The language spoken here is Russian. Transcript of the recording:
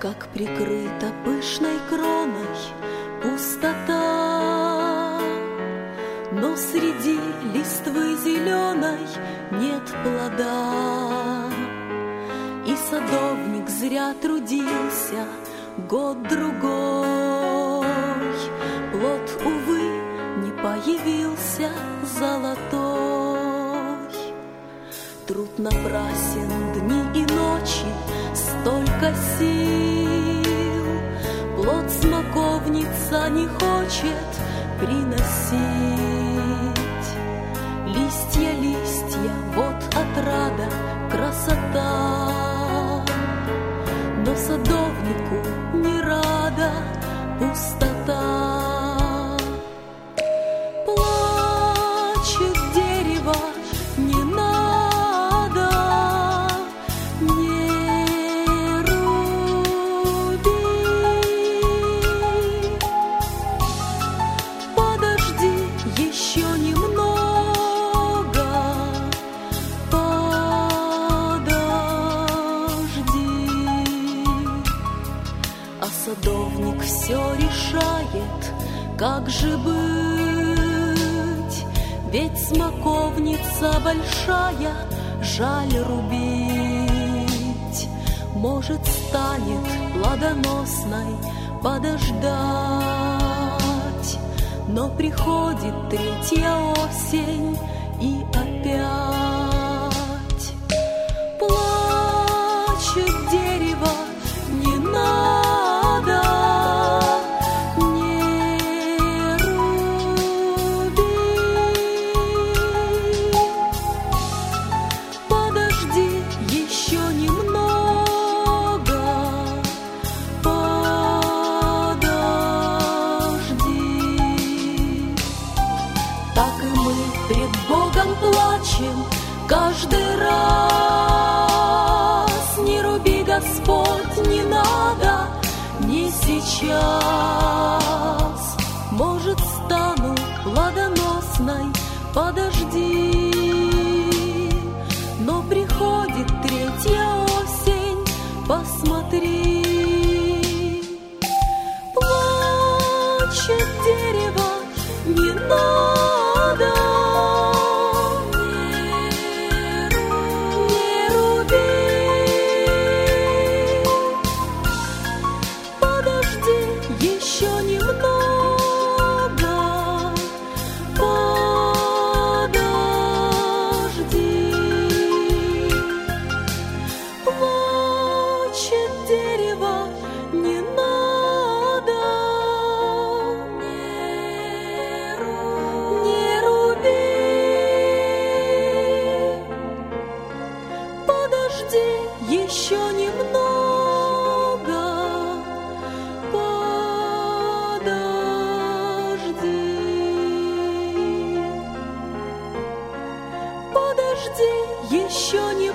как прикрыта пышной кроной пустота, но среди листвы зеленой нет плода. И садовник зря трудился год-другой, плод, увы, не появился золотой. Труд напрасен, дни и ночи, столько сил плод смоковница не хочет приносить. Листья, листья, вот отрада, красота, но садовнику не рада пустота. Плачет дерево, не надо, не руби. Подожди еще немного, подожди. А садовник все решает, как же быть, ведь смоковница большая, жаль рубить. Может, станет плодоносной подождать, но приходит третья осень и опять плачет дерево, не надо, не руби. Подожди еще немного, подожди. Так и мы пред Богом плачем каждый раз. Не руби, Господь, не надо, не сейчас. Может, стану плодоносной, подожди. Но приходит третья осень, посмотри. Плачет дерево, не надо, не руби. Подожди еще немного, подожди. Плачет дерево, не надо, не руби. Подожди еще немного, подожди. Подожди еще немного.